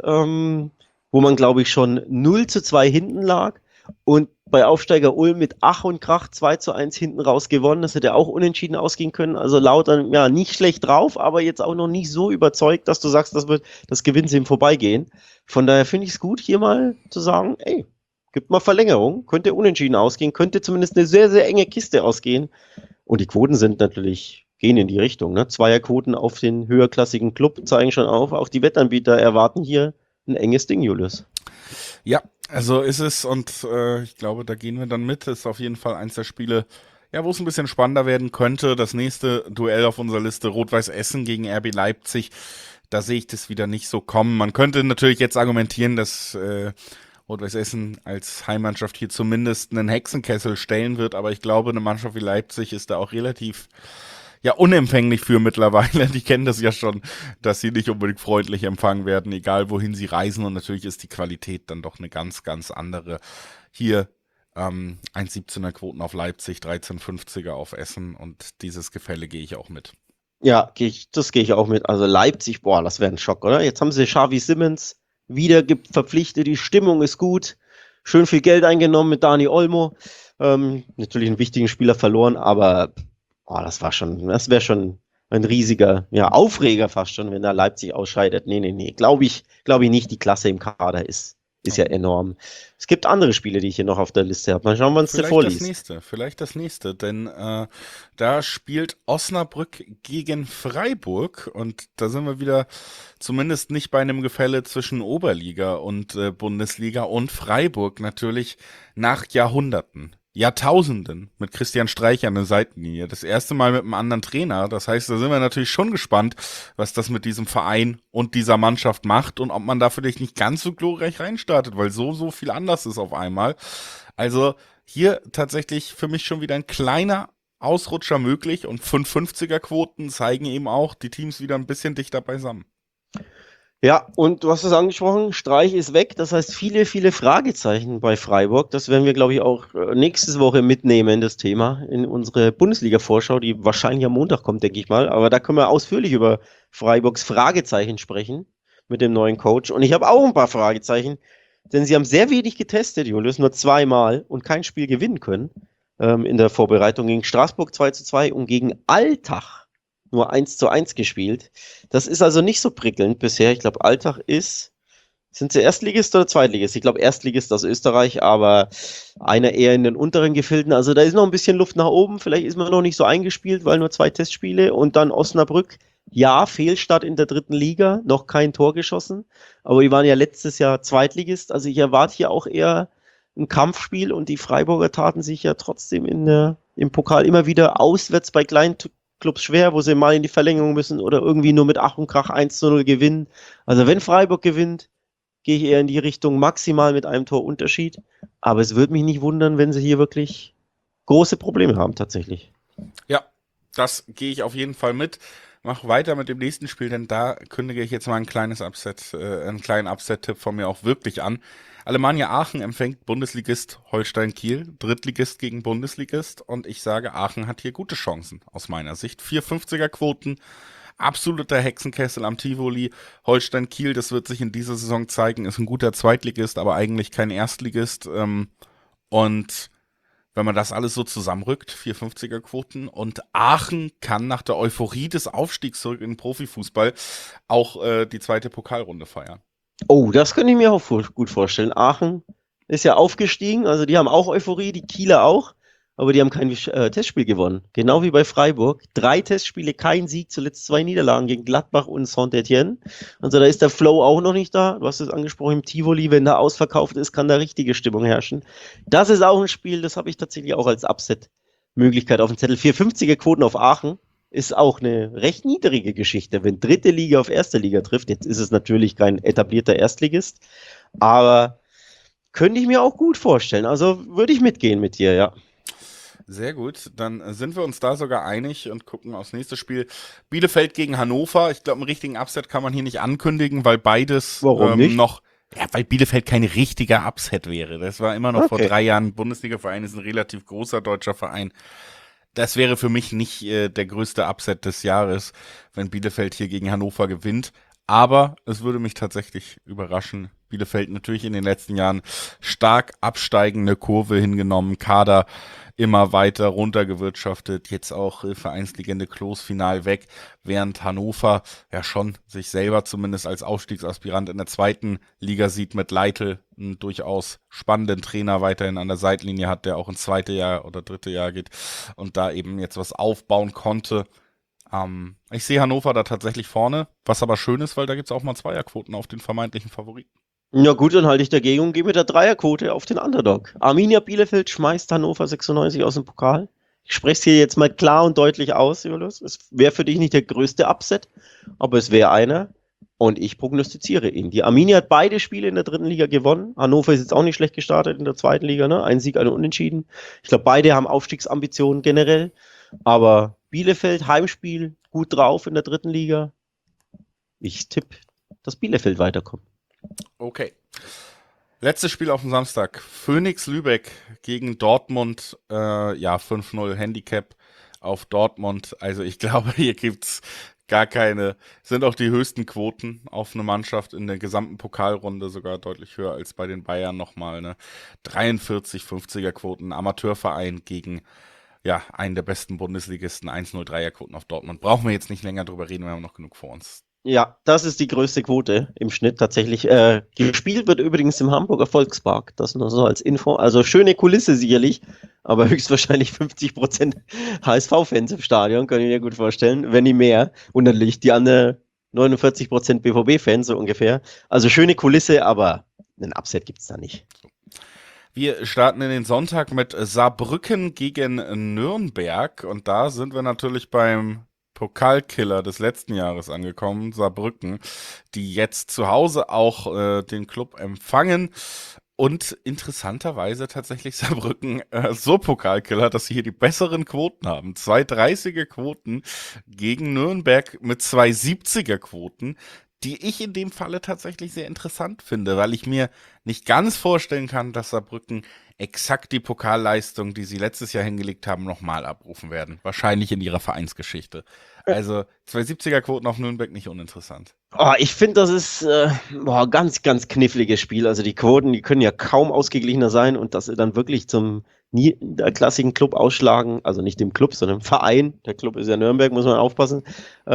wo man, glaube ich, schon 0:2 hinten lag und bei Aufsteiger Ulm mit Ach und Krach 2:1 hinten raus gewonnen. Das hätte auch unentschieden ausgehen können. Also Lautern, ja, nicht schlecht drauf, aber jetzt auch noch nicht so überzeugt, dass du sagst, das gewinnt sie im Vorbeigehen. Von daher finde ich es gut, hier mal zu sagen, ey, gibt mal Verlängerung, könnte unentschieden ausgehen, könnte zumindest eine sehr, sehr enge Kiste ausgehen. Und die Quoten gehen in die Richtung. Ne? Zweierquoten auf den höherklassigen Club zeigen schon auf. Auch die Wettanbieter erwarten hier ein enges Ding, Julius. Ja, also ist es, und ich glaube, da gehen wir dann mit. Ist auf jeden Fall eins der Spiele, ja, wo es ein bisschen spannender werden könnte. Das nächste Duell auf unserer Liste, Rot-Weiß Essen gegen RB Leipzig. Da sehe ich das wieder nicht so kommen. Man könnte natürlich jetzt argumentieren, dass Rot-Weiß Essen als Heimmannschaft hier zumindest einen Hexenkessel stellen wird, aber ich glaube, eine Mannschaft wie Leipzig ist da auch relativ unempfänglich für mittlerweile. Die kennen das ja schon, dass sie nicht unbedingt freundlich empfangen werden, egal wohin sie reisen, und natürlich ist die Qualität dann doch eine ganz, ganz andere. Hier 1,17er Quoten auf Leipzig, 13,50er auf Essen, und dieses Gefälle gehe ich auch mit. Ja, das gehe ich auch mit. Also Leipzig, boah, das wäre ein Schock, oder? Jetzt haben sie Xavi Simmons wieder verpflichtet, die Stimmung ist gut, schön viel Geld eingenommen mit Dani Olmo. Natürlich einen wichtigen Spieler verloren, aber das wäre schon ein riesiger, ja, Aufreger fast schon, wenn da Leipzig ausscheidet. Nee. Glaube ich nicht. Die Klasse im Kader ist ja enorm. Es gibt andere Spiele, die ich hier noch auf der Liste habe. Mal schauen, wann es dir vorliest. Vielleicht das nächste, denn da spielt Osnabrück gegen Freiburg, und da sind wir wieder zumindest nicht bei einem Gefälle zwischen Oberliga und Bundesliga, und Freiburg natürlich nach Jahrhunderten Jahrtausenden mit Christian Streich an der Seitenlinie. Das erste Mal mit einem anderen Trainer. Das heißt, da sind wir natürlich schon gespannt, was das mit diesem Verein und dieser Mannschaft macht und ob man da vielleicht nicht ganz so glorreich reinstartet, weil so viel anders ist auf einmal. Also hier tatsächlich für mich schon wieder ein kleiner Ausrutscher möglich und 550er Quoten zeigen eben auch die Teams wieder ein bisschen dichter beisammen. Ja, und du hast es angesprochen, Streich ist weg. Das heißt, viele Fragezeichen bei Freiburg. Das werden wir, glaube ich, auch nächste Woche mitnehmen, das Thema, in unsere Bundesliga-Vorschau, die wahrscheinlich am Montag kommt, denke ich mal. Aber da können wir ausführlich über Freiburgs Fragezeichen sprechen mit dem neuen Coach. Und ich habe auch ein paar Fragezeichen, denn sie haben sehr wenig getestet, Julius, nur 2-mal und kein Spiel gewinnen können in der Vorbereitung gegen Straßburg 2:2 und gegen Altach nur 1:1 gespielt. Das ist also nicht so prickelnd bisher. Ich glaube, Altach sind sie Erstligist oder Zweitligist? Ich glaube, Erstligist aus Österreich, aber einer eher in den unteren Gefilden. Also da ist noch ein bisschen Luft nach oben. Vielleicht ist man noch nicht so eingespielt, weil nur 2 Testspiele. Und dann Osnabrück. Ja, Fehlstart in der 3. Liga. Noch kein Tor geschossen. Aber die waren ja letztes Jahr Zweitligist. Also ich erwarte hier auch eher ein Kampfspiel. Und die Freiburger taten sich ja trotzdem im Pokal immer wieder auswärts bei kleinen Clubs schwer, wo sie mal in die Verlängerung müssen oder irgendwie nur mit Ach und Krach 1:0 gewinnen. Also wenn Freiburg gewinnt, gehe ich eher in die Richtung maximal mit einem Torunterschied. Aber es würde mich nicht wundern, wenn sie hier wirklich große Probleme haben, tatsächlich. Ja, das gehe ich auf jeden Fall mit. Mach weiter mit dem nächsten Spiel, denn da kündige ich jetzt mal einen kleinen Upset-Tipp von mir auch wirklich an. Alemannia Aachen empfängt Bundesligist Holstein Kiel, Drittligist gegen Bundesligist und ich sage, Aachen hat hier gute Chancen aus meiner Sicht. 4,50er Quoten, absoluter Hexenkessel am Tivoli. Holstein Kiel, das wird sich in dieser Saison zeigen, ist ein guter Zweitligist, aber eigentlich kein Erstligist. Und wenn man das alles so zusammenrückt, 4,50er Quoten und Aachen kann nach der Euphorie des Aufstiegs zurück in den Profifußball auch die zweite Pokalrunde feiern. Oh, das könnte ich mir auch gut vorstellen. Aachen ist ja aufgestiegen, also die haben auch Euphorie, die Kieler auch, aber die haben kein Testspiel gewonnen. Genau wie bei Freiburg. 3 Testspiele, kein Sieg, zuletzt 2 Niederlagen gegen Gladbach und Saint-Étienne. Also da ist der Flow auch noch nicht da. Du hast es angesprochen, im Tivoli, wenn da ausverkauft ist, kann da richtige Stimmung herrschen. Das ist auch ein Spiel, das habe ich tatsächlich auch als Upset-Möglichkeit auf dem Zettel. 4,50er Quoten auf Aachen. Ist auch eine recht niedrige Geschichte, wenn 3. Liga auf 1. Liga trifft. Jetzt ist es natürlich kein etablierter Erstligist, aber könnte ich mir auch gut vorstellen. Also würde ich mitgehen mit dir, ja. Sehr gut, dann sind wir uns da sogar einig und gucken aufs nächste Spiel. Bielefeld gegen Hannover. Ich glaube, einen richtigen Upset kann man hier nicht ankündigen, weil beides Warum nicht? weil Bielefeld kein richtiger Upset wäre. Das war immer noch vor 3 Jahren Bundesliga-Verein, ist ein relativ großer deutscher Verein. Das wäre für mich nicht der größte Upset des Jahres, wenn Bielefeld hier gegen Hannover gewinnt. Aber es würde mich tatsächlich überraschen. Bielefeld natürlich in den letzten Jahren stark absteigende Kurve hingenommen, Kader immer weiter runtergewirtschaftet, jetzt auch Vereinslegende Klos final weg, während Hannover ja schon sich selber zumindest als Aufstiegsaspirant in der 2. Liga sieht, mit Leitl einen durchaus spannenden Trainer weiterhin an der Seitenlinie hat, der auch ins 2. Jahr oder 3. Jahr geht und da eben jetzt was aufbauen konnte. Ich sehe Hannover da tatsächlich vorne, was aber schön ist, weil da gibt es auch mal Zweierquoten auf den vermeintlichen Favoriten. Ja gut, dann halte ich dagegen und gehe mit der Dreierquote auf den Underdog. Arminia Bielefeld schmeißt Hannover 96 aus dem Pokal. Ich spreche es hier jetzt mal klar und deutlich aus, Julius. Es wäre für dich nicht der größte Upset, aber es wäre einer. Und ich prognostiziere ihn. Die Arminia hat beide Spiele in der 3. Liga gewonnen. Hannover ist jetzt auch nicht schlecht gestartet in der 2. Liga, ne? Ein Sieg, eine Unentschieden. Ich glaube, beide haben Aufstiegsambitionen generell. Aber Bielefeld, Heimspiel, gut drauf in der 3. Liga. Ich tippe, dass Bielefeld weiterkommt. Okay. Letztes Spiel auf dem Samstag. Phoenix Lübeck gegen Dortmund. 5-0 Handicap auf Dortmund. Also ich glaube, hier gibt's gar keine, sind auch die höchsten Quoten auf eine Mannschaft in der gesamten Pokalrunde, sogar deutlich höher als bei den Bayern nochmal. Ne? 43, 50er Quoten, Amateurverein gegen einen der besten Bundesligisten, 1-0 Dreierquoten auf Dortmund. Brauchen wir jetzt nicht länger drüber reden, wir haben noch genug vor uns. Ja, das ist die größte Quote im Schnitt tatsächlich. Gespielt wird übrigens im Hamburger Volkspark, das nur so als Info. Also schöne Kulisse sicherlich, aber höchstwahrscheinlich 50% HSV-Fans im Stadion, kann ich mir gut vorstellen, wenn nicht mehr. Und dann liegt die andere 49% BVB-Fans so ungefähr. Also schöne Kulisse, aber einen Upset gibt's da nicht. Wir starten in den Sonntag mit Saarbrücken gegen Nürnberg und da sind wir natürlich beim Pokalkiller des letzten Jahres angekommen, Saarbrücken, die jetzt zu Hause auch den Club empfangen. Und interessanterweise tatsächlich Saarbrücken so Pokalkiller, dass sie hier die besseren Quoten haben. 2,30er Quoten gegen Nürnberg mit 2,70er Quoten, die ich in dem Falle tatsächlich sehr interessant finde, weil ich mir nicht ganz vorstellen kann, dass Saarbrücken exakt die Pokalleistung, die sie letztes Jahr hingelegt haben, nochmal abrufen werden. Wahrscheinlich in ihrer Vereinsgeschichte. Also 2,70er Quoten auf Nürnberg nicht uninteressant. Oh, ich finde, das ist ganz, ganz kniffliges Spiel. Also die Quoten, die können ja kaum ausgeglichener sein und dass sie dann wirklich zum niederklassigen Club ausschlagen, also nicht dem Club, sondern dem Verein. Der Club ist ja Nürnberg, muss man aufpassen.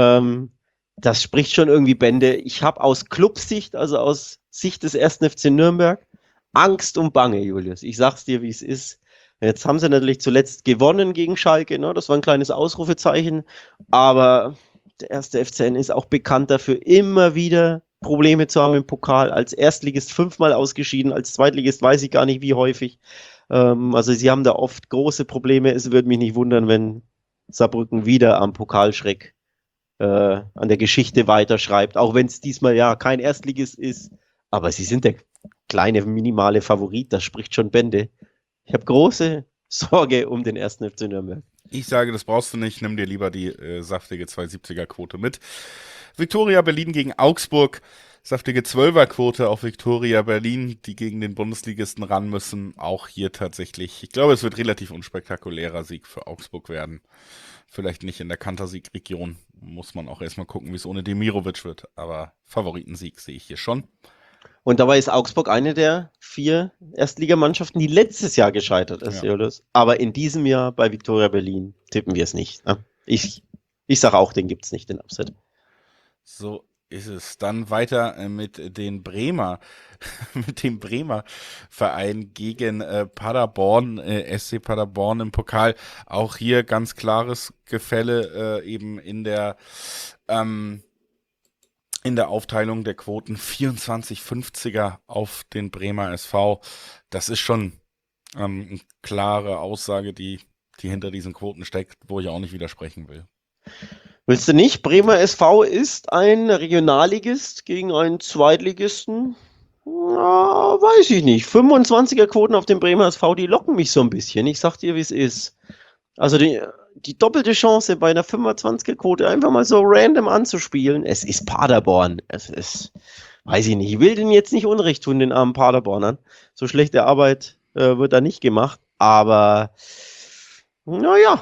Das spricht schon irgendwie Bände. Ich habe aus Clubsicht, also aus Sicht des 1. FC Nürnberg, Angst und Bange, Julius. Ich sag's dir, wie es ist. Jetzt haben sie natürlich zuletzt gewonnen gegen Schalke, ne? Das war ein kleines Ausrufezeichen, aber der 1. FCN ist auch bekannt dafür, immer wieder Probleme zu haben im Pokal. Als Erstligist 5-mal ausgeschieden, als Zweitligist weiß ich gar nicht wie häufig. Also sie haben da oft große Probleme. Es würde mich nicht wundern, wenn Saarbrücken wieder am Pokalschreck an der Geschichte weiterschreibt, auch wenn es diesmal ja kein Erstligist ist, aber sie sind der kleine, minimale Favorit, das spricht schon Bände. Ich habe große Sorge um den 1. FC Nürnberg. Ich sage, das brauchst du nicht, nimm dir lieber die saftige 2,70er Quote mit. Viktoria Berlin gegen Augsburg, saftige 12er Quote auf Viktoria Berlin, die gegen den Bundesligisten ran müssen. Auch hier tatsächlich, ich glaube, es wird relativ unspektakulärer Sieg für Augsburg werden. Vielleicht nicht in der Kantersieg-Region, muss man auch erstmal gucken, wie es ohne Demirovic wird. Aber Favoritensieg sehe ich hier schon. Und dabei ist Augsburg eine der 4 Erstligamannschaften, die letztes Jahr gescheitert ist, ja. Aber in diesem Jahr bei Viktoria Berlin tippen wir es nicht. Ne? Ich sage auch, den gibt es nicht, den Upset. So ist es. Dann weiter mit den mit dem Bremer Verein gegen Paderborn, SC Paderborn im Pokal. Auch hier ganz klares Gefälle eben in der Aufteilung der Quoten. 24,50er auf den Bremer SV. Das ist schon eine klare Aussage, die hinter diesen Quoten steckt, wo ich auch nicht widersprechen will. Willst du nicht? Bremer SV ist ein Regionalligist gegen einen Zweitligisten. Na, weiß ich nicht. 25er Quoten auf dem Bremer SV, die locken mich so ein bisschen. Ich sag dir, wie es ist. Also die doppelte Chance bei einer 25er Quote einfach mal so random anzuspielen. Es ist Paderborn. Es ist, weiß ich nicht. Ich will denen jetzt nicht Unrecht tun, den armen Paderbornern. So schlechte Arbeit wird da nicht gemacht. Aber naja,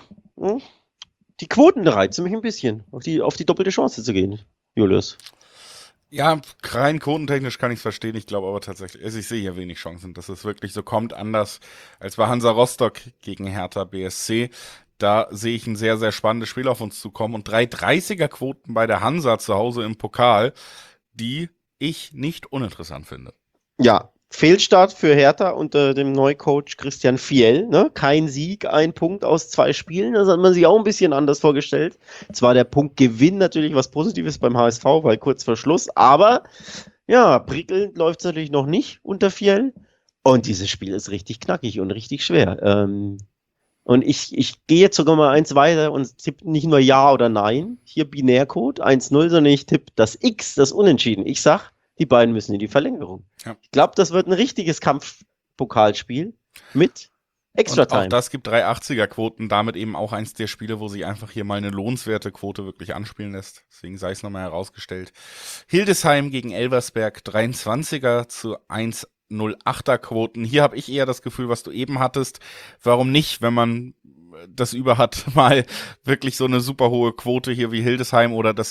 die Quoten reizen mich ein bisschen, auf die doppelte Chance zu gehen, Julius. Ja, rein quotentechnisch kann ich es verstehen. Ich glaube aber tatsächlich, also ich sehe hier wenig Chancen, dass es wirklich so kommt, anders als bei Hansa Rostock gegen Hertha BSC. Da sehe ich ein sehr, sehr spannendes Spiel auf uns zukommen und 3,30er Quoten bei der Hansa zu Hause im Pokal, die ich nicht uninteressant finde. Ja, Fehlstart für Hertha unter dem Neucoach Christian Fiel. Ne? Kein Sieg, ein Punkt aus 2 Spielen. Das hat man sich auch ein bisschen anders vorgestellt. Zwar der Punktgewinn natürlich was Positives beim HSV, weil kurz vor Schluss. Aber ja, prickelnd läuft es natürlich noch nicht unter Fiel. Und dieses Spiel ist richtig knackig und richtig schwer. Und ich gehe jetzt sogar mal eins weiter und tippe nicht nur Ja oder Nein. Hier Binärcode 1-0, sondern ich tippe das X, das Unentschieden. Ich sag, die beiden müssen in die Verlängerung. Ja. Ich glaube, das wird ein richtiges Kampfpokalspiel mit Extra-Time. Auch das gibt 3,80er Quoten, damit eben auch eins der Spiele, wo sich einfach hier mal eine lohnenswerte Quote wirklich anspielen lässt. Deswegen sei es nochmal herausgestellt. Hildesheim gegen Elversberg, 23er zu 1,08er Quoten. Hier habe ich eher das Gefühl, was du eben hattest. Warum nicht, wenn man das über hat, mal wirklich so eine super hohe Quote hier wie Hildesheim oder das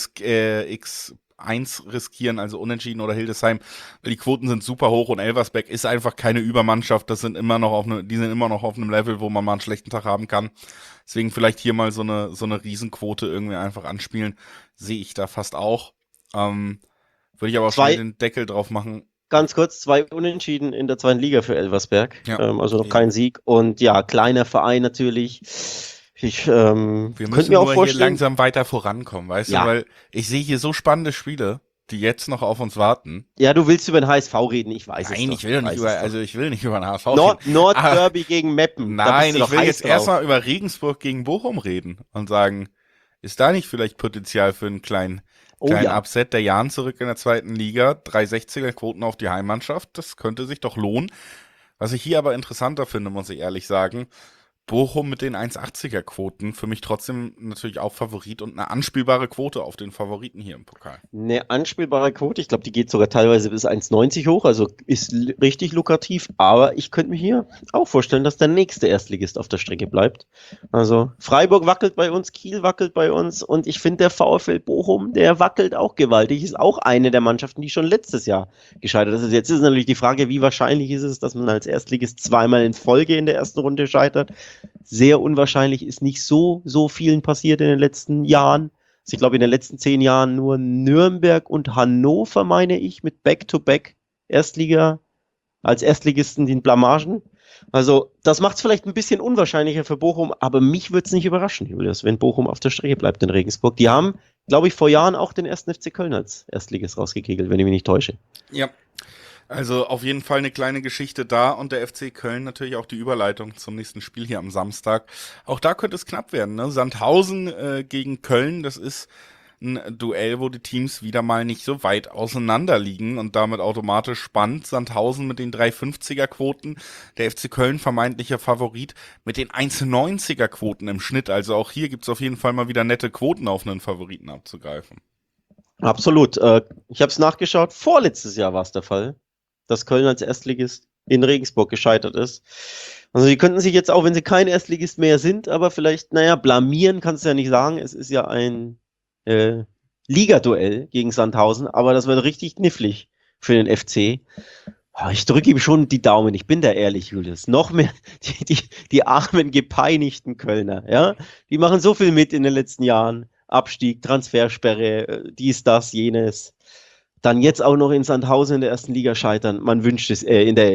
X1 riskieren, also Unentschieden oder Hildesheim. Die Quoten sind super hoch und Elversberg ist einfach keine Übermannschaft. Die sind immer noch auf einem Level, wo man mal einen schlechten Tag haben kann. Deswegen vielleicht hier mal so eine Riesenquote irgendwie einfach anspielen. Sehe ich da fast auch. Würde ich aber auch schnell den Deckel drauf machen. Ganz kurz, 2 Unentschieden in der 2. Liga für Elversberg. Ja. Also noch kein Sieg. Und ja, kleiner Verein natürlich. Wir müssen nur hier langsam weiter vorankommen, weißt du, weil ich sehe hier so spannende Spiele die jetzt noch auf uns warten. Ja, du willst über den HSV reden, ich weiß Nein, es ich will ich will nicht über den HSV reden. Nordderby gegen Meppen. Nein, ich will jetzt erstmal über Regensburg gegen Bochum reden und sagen, ist da nicht vielleicht Potenzial für einen kleinen Upset? Der Jan zurück in der zweiten Liga, 360er-Quoten auf die Heimmannschaft, das könnte sich doch lohnen. Was ich hier aber interessanter finde, muss ich ehrlich sagen, Bochum mit den 1,80er-Quoten, für mich trotzdem natürlich auch Favorit und eine anspielbare Quote auf den Favoriten hier im Pokal. Eine anspielbare Quote, ich glaube, die geht sogar teilweise bis 1,90 hoch, also ist richtig lukrativ, aber ich könnte mir hier auch vorstellen, dass der nächste Erstligist auf der Strecke bleibt. Also Freiburg wackelt bei uns, Kiel wackelt bei uns und ich finde der VfL Bochum, der wackelt auch gewaltig, ist auch eine der Mannschaften, die schon letztes Jahr gescheitert ist. Also jetzt ist natürlich die Frage, wie wahrscheinlich ist es, dass man als Erstligist zweimal in Folge in der ersten Runde scheitert. Sehr unwahrscheinlich, ist nicht so vielen passiert in den letzten Jahren. Also ich glaube, in den letzten 10 Jahren nur Nürnberg und Hannover, meine ich, mit Back-to-Back Erstliga, als Erstligisten den Blamagen. Also das macht es vielleicht ein bisschen unwahrscheinlicher für Bochum, aber mich würde es nicht überraschen, Julius, wenn Bochum auf der Strecke bleibt in Regensburg. Die haben, glaube ich, vor Jahren auch den 1. FC Köln als Erstligist rausgekegelt, wenn ich mich nicht täusche. Ja. Also auf jeden Fall eine kleine Geschichte da und der FC Köln natürlich auch die Überleitung zum nächsten Spiel hier am Samstag. Auch da könnte es knapp werden, ne? Sandhausen gegen Köln, das ist ein Duell, wo die Teams wieder mal nicht so weit auseinander liegen und damit automatisch spannend. Sandhausen mit den 3,50er-Quoten, der FC Köln vermeintlicher Favorit mit den 1,90er-Quoten im Schnitt. Also auch hier gibt's auf jeden Fall mal wieder nette Quoten auf einen Favoriten abzugreifen. Absolut. Ich habe es nachgeschaut, vorletztes Jahr war es der Fall, dass Köln als Erstligist in Regensburg gescheitert ist. Also die könnten sich jetzt auch, wenn sie kein Erstligist mehr sind, aber vielleicht, blamieren kannst du ja nicht sagen. Es ist ja ein Ligaduell gegen Sandhausen, aber das wird richtig knifflig für den FC. Ich drücke ihm schon die Daumen, ich bin da ehrlich, Julius. Noch mehr die armen, gepeinigten Kölner, ja. Die machen so viel mit in den letzten Jahren. Abstieg, Transfersperre, dies, das, jenes. Dann jetzt auch noch in Sandhausen in der ersten Liga scheitern. Man wünscht es, in der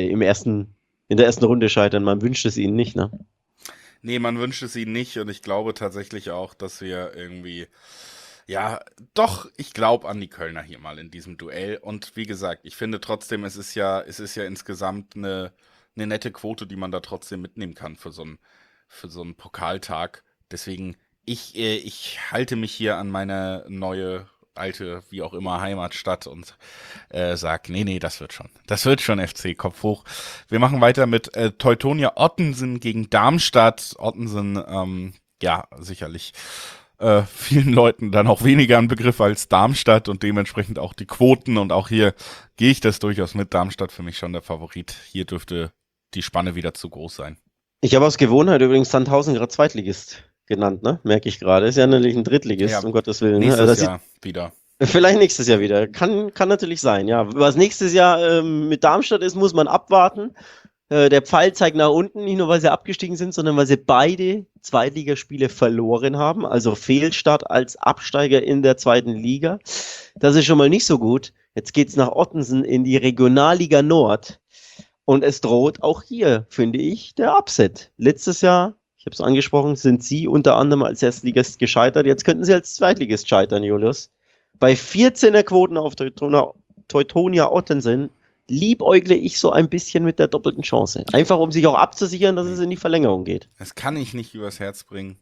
ersten Runde scheitern. Man wünscht es ihnen nicht, ne? Nee, man wünscht es ihnen nicht und ich glaube tatsächlich auch, dass wir irgendwie, ja, doch, ich glaube an die Kölner hier mal in diesem Duell und wie gesagt, ich finde trotzdem, es ist ja insgesamt eine nette Quote, die man da trotzdem mitnehmen kann für so einen Pokaltag. Deswegen, ich halte mich hier an meine neue alte, wie auch immer, Heimatstadt und sag, nee, das wird schon. Das wird schon FC, Kopf hoch. Wir machen weiter mit Teutonia Ottensen gegen Darmstadt. Ottensen, ja, sicherlich vielen Leuten dann auch weniger ein Begriff als Darmstadt und dementsprechend auch die Quoten und auch hier gehe ich das durchaus mit. Darmstadt für mich schon der Favorit. Hier dürfte die Spanne wieder zu groß sein. Ich habe aus Gewohnheit übrigens Sandhausen gerade Zweitligist genannt, ne? Merke ich gerade. Ist ja natürlich ein Drittligist, ja, um Gottes Willen. Nächstes Jahr wieder. Vielleicht nächstes Jahr wieder. Kann natürlich sein, ja. Was nächstes Jahr mit Darmstadt ist, muss man abwarten. Der Pfeil zeigt nach unten, nicht nur, weil sie abgestiegen sind, sondern weil sie beide Zweitligaspiele verloren haben. Also Fehlstart als Absteiger in der zweiten Liga. Das ist schon mal nicht so gut. Jetzt geht's nach Ottensen in die Regionalliga Nord. Und es droht auch hier, finde ich, der Upset. Letztes Jahr, ich habe es angesprochen, sind sie unter anderem als Erstligist gescheitert. Jetzt könnten sie als Zweitligist scheitern, Julius. Bei 14er Quoten auf Teutonia Ottensen liebäugle ich so ein bisschen mit der doppelten Chance. Einfach, um sich auch abzusichern, dass es in die Verlängerung geht. Das kann ich nicht übers Herz bringen.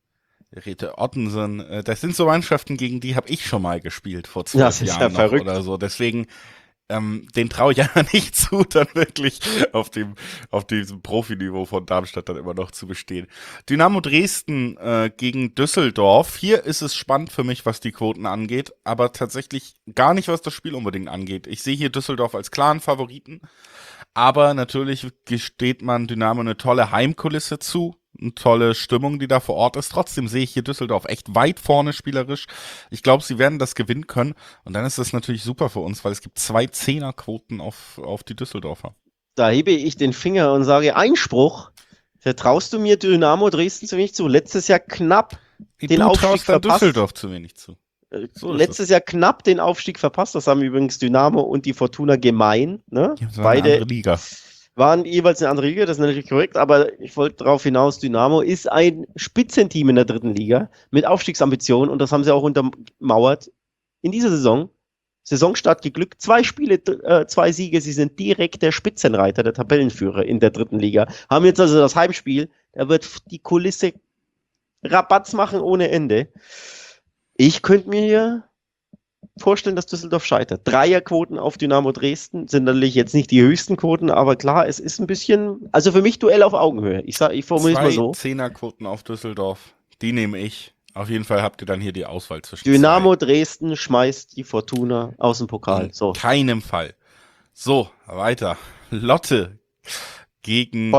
Rete Ottensen, das sind so Mannschaften, gegen die habe ich schon mal gespielt vor 12 Jahren ja noch verrückt. Oder so. Deswegen, den traue ich ja nicht zu, dann wirklich auf diesem Profiniveau von Darmstadt dann immer noch zu bestehen. Dynamo Dresden gegen Düsseldorf. Hier ist es spannend für mich, was die Quoten angeht, aber tatsächlich gar nicht, was das Spiel unbedingt angeht. Ich sehe hier Düsseldorf als klaren Favoriten, aber natürlich gesteht man Dynamo eine tolle Heimkulisse zu. Eine tolle Stimmung, die da vor Ort ist. Trotzdem sehe ich hier Düsseldorf echt weit vorne spielerisch. Ich glaube, sie werden das gewinnen können. Und dann ist das natürlich super für uns, weil es gibt 2 Zehnerquoten auf die Düsseldorfer. Da hebe ich den Finger und sage, Einspruch. Vertraust du mir Dynamo Dresden zu wenig zu? Letztes Jahr knapp den Aufstieg verpasst. Düsseldorf zu wenig zu. Letztes Jahr knapp den Aufstieg verpasst. Das haben übrigens Dynamo und die Fortuna gemein. Ne? Ja, beide Liga. Waren jeweils eine andere Liga, das ist natürlich korrekt, aber ich wollte darauf hinaus, Dynamo ist ein Spitzenteam in der dritten Liga mit Aufstiegsambitionen und das haben sie auch untermauert in dieser Saison Saisonstart geglückt, 2 Spiele, 2 Siege, sie sind direkt der Spitzenreiter, der Tabellenführer in der 3. Liga. Haben jetzt also das Heimspiel, da wird die Kulisse Rabatz machen ohne Ende. Ich könnte mir hier vorstellen, dass Düsseldorf scheitert. Dreierquoten auf Dynamo Dresden sind natürlich jetzt nicht die höchsten Quoten, aber klar, es ist ein bisschen, also für mich Duell auf Augenhöhe. Ich formuliere es mal so. 2 Zehnerquoten auf Düsseldorf, die nehme ich. Auf jeden Fall habt ihr dann hier die Auswahl zwischen Dynamo Dresden schmeißt die Fortuna aus dem Pokal. In keinem Fall. So, weiter. Lotte gegen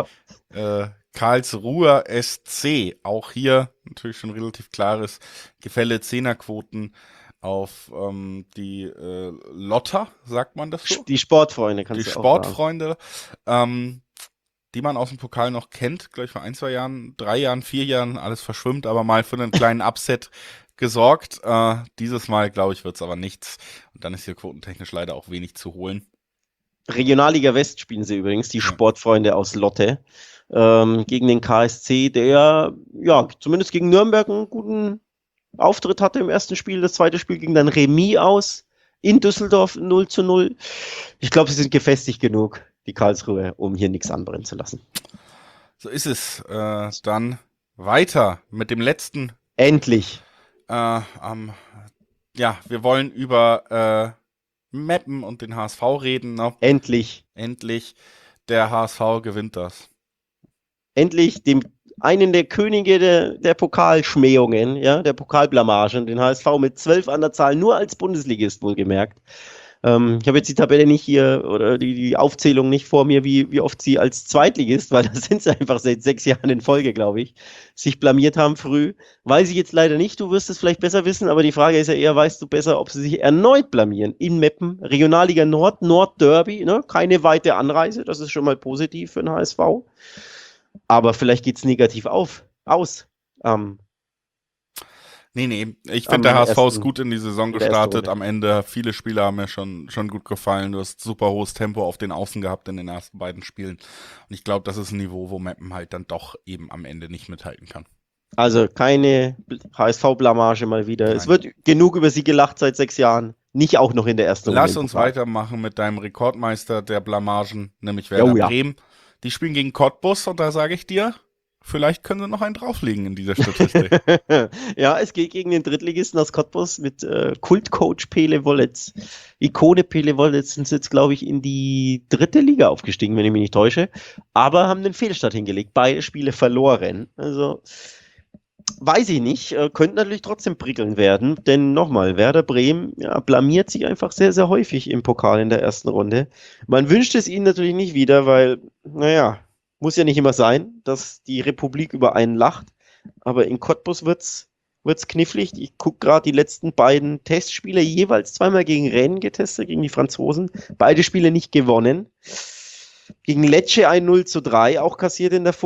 Karlsruher SC. Auch hier natürlich schon relativ klares Gefälle. Zehnerquoten auf die Lotter, sagt man das so? Die Sportfreunde kannst die du auch Sportfreunde, die man aus dem Pokal noch kennt, glaube ich vor 1, 2 Jahren, 3 Jahren, 4 Jahren, alles verschwimmt, aber mal für einen kleinen Upset gesorgt. Dieses Mal, glaube ich, wird es aber nichts. Und dann ist hier quotentechnisch leider auch wenig zu holen. Regionalliga West spielen sie übrigens, die Sportfreunde aus Lotte, gegen den KSC, der ja zumindest gegen Nürnberg einen guten Auftritt hatte im ersten Spiel. Das zweite Spiel ging dann Remis aus in Düsseldorf 0:0. Ich glaube, sie sind gefestigt genug, die Karlsruhe, um hier nichts anbrennen zu lassen. So ist es. Dann weiter mit dem letzten. Endlich. Ja, wir wollen über Meppen und den HSV reden. Ne? Endlich. Der HSV gewinnt das. Endlich einen der Könige der Pokalschmähungen, ja, der Pokalblamagen, den HSV mit 12 an der Zahl, nur als Bundesligist wohlgemerkt. Ich habe jetzt die Tabelle nicht hier oder die Aufzählung nicht vor mir, wie oft sie als Zweitligist, weil das sind sie einfach seit 6 Jahren in Folge, glaube ich, sich blamiert haben früh. Weiß ich jetzt leider nicht, du wirst es vielleicht besser wissen, aber die Frage ist ja eher, weißt du besser, ob sie sich erneut blamieren in Meppen, Regionalliga Nord, Nordderby, ne? Keine weite Anreise, das ist schon mal positiv für den HSV. Aber vielleicht geht es negativ aus. Nee. Ich finde, der HSV ist gut in die Saison gestartet. Am Ende, viele Spieler haben mir schon gut gefallen. Du hast super hohes Tempo auf den Außen gehabt in den ersten beiden Spielen. Und ich glaube, das ist ein Niveau, wo Meppen halt dann doch eben am Ende nicht mithalten kann. Also keine HSV-Blamage mal wieder. Nein. Es wird genug über sie gelacht seit 6 Jahren. Nicht auch noch in der ersten Runde. Lass uns weitermachen mit deinem Rekordmeister der Blamagen, nämlich Werder Bremen. Die spielen gegen Cottbus und da sage ich dir, vielleicht können sie noch einen drauflegen in dieser Statistik. Ja, es geht gegen den Drittligisten aus Cottbus mit Kultcoach Pele Wollitz. Ikone Pele Wollitz sind jetzt, glaube ich, in die 3. Liga aufgestiegen, wenn ich mich nicht täusche. Aber haben den Fehlstart hingelegt. Beide Spiele verloren. Also, weiß ich nicht. Könnte natürlich trotzdem prickeln werden. Denn nochmal, Werder Bremen blamiert sich einfach sehr, sehr häufig im Pokal in der ersten Runde. Man wünscht es ihnen natürlich nicht wieder, weil, muss ja nicht immer sein, dass die Republik über einen lacht. Aber in Cottbus wird's knifflig. Ich gucke gerade die letzten beiden Testspiele, jeweils 2-mal gegen Rennes getestet, gegen die Franzosen. Beide Spiele nicht gewonnen. Gegen Lecce ein 0:3, auch kassiert in der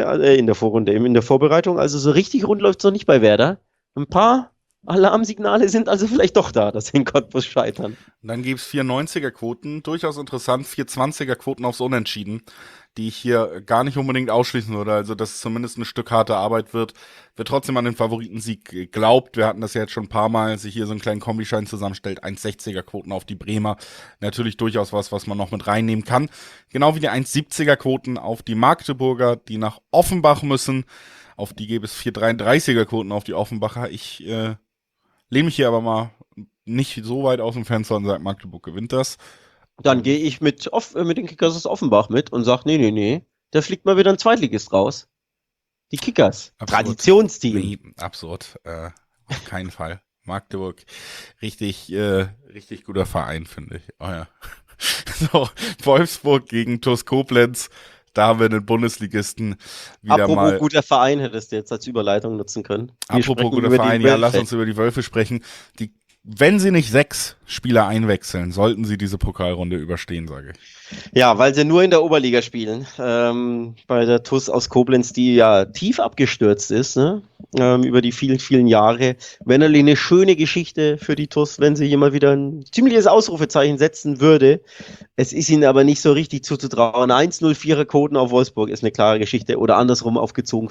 Vorbereitung. Also so richtig rund läuft es noch nicht bei Werder. Ein paar Alarmsignale sind also vielleicht doch da, dass sie in Cottbus scheitern. Und dann gibt es 4 90er-Quoten, durchaus interessant, 4 20er-Quoten aufs Unentschieden, die ich hier gar nicht unbedingt ausschließen würde. Also, dass es zumindest ein Stück harte Arbeit wird trotzdem an den Favoritensieg geglaubt. Wir hatten das ja jetzt schon ein paar Mal, sich hier so einen kleinen Kombischein zusammenstellt. 1,60er-Quoten auf die Bremer. Natürlich durchaus was man noch mit reinnehmen kann. Genau wie die 1,70er-Quoten auf die Magdeburger, die nach Offenbach müssen. Auf die gäbe es 4,33er-Quoten auf die Offenbacher. Ich lehne mich hier aber mal nicht so weit aus dem Fenster und sage, Magdeburg gewinnt das. Dann gehe ich mit den Kickers aus Offenbach mit und sage, nee, da fliegt mal wieder ein Zweitligist raus. Die Kickers. Absurd. Traditionsteam. Nee, absurd. Auf keinen Fall. Magdeburg, richtig guter Verein, finde ich. Oh ja. So, Wolfsburg gegen TuS Koblenz. Da haben wir einen Bundesligisten wieder Apropos mal. Guter Verein hättest du jetzt als Überleitung nutzen können. Apropos guter Verein, ja, lass uns über die Wölfe sprechen. Wenn sie nicht 6 Spieler einwechseln, sollten sie diese Pokalrunde überstehen, sage ich. Ja, weil sie nur in der Oberliga spielen. Bei der TuS aus Koblenz, die ja tief abgestürzt ist, ne? Über die vielen, vielen Jahre. Wäre natürlich eine schöne Geschichte für die TuS, wenn sie hier mal wieder ein ziemliches Ausrufezeichen setzen würde. Es ist ihnen aber nicht so richtig zuzutrauen. 1,04er Quoten auf Wolfsburg ist eine klare Geschichte. Oder andersrum aufgezogen.